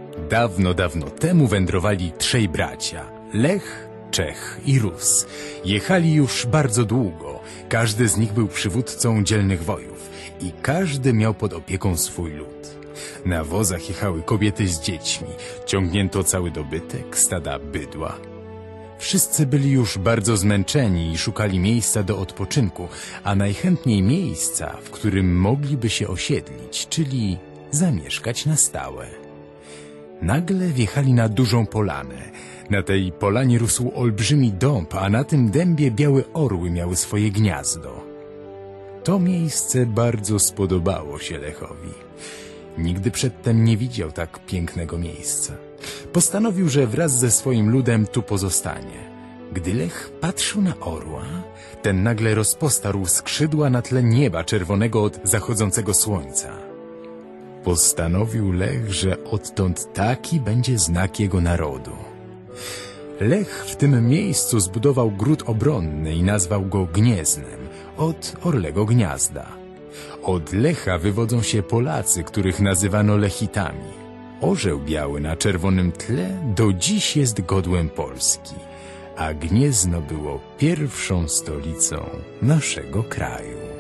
Dawno, dawno temu wędrowali trzej bracia: Lech, Czech i Rus. Jechali już bardzo długo. Każdy z nich był przywódcą dzielnych wojów i każdy miał pod opieką swój lud. Na wozach jechały kobiety z dziećmi, ciągnięto cały dobytek, stada bydła. Wszyscy byli już bardzo zmęczeni i szukali miejsca do odpoczynku, a najchętniej miejsca, w którym mogliby się osiedlić, czyli zamieszkać na stałe. Nagle wjechali na dużą polanę. Na tej polanie rósł olbrzymi dąb, a na tym dębie białe orły miały swoje gniazdo. To miejsce bardzo spodobało się Lechowi. Nigdy przedtem nie widział tak pięknego miejsca. Postanowił, że wraz ze swoim ludem tu pozostanie. Gdy Lech patrzył na orła, ten nagle rozpostarł skrzydła na tle nieba czerwonego od zachodzącego słońca. Postanowił Lech, że odtąd taki będzie znak jego narodu. Lech w tym miejscu zbudował gród obronny i nazwał go Gnieznem, od orlego gniazda. Od Lecha wywodzą się Polacy, których nazywano Lechitami. Orzeł biały na czerwonym tle do dziś jest godłem Polski, a Gniezno było pierwszą stolicą naszego kraju.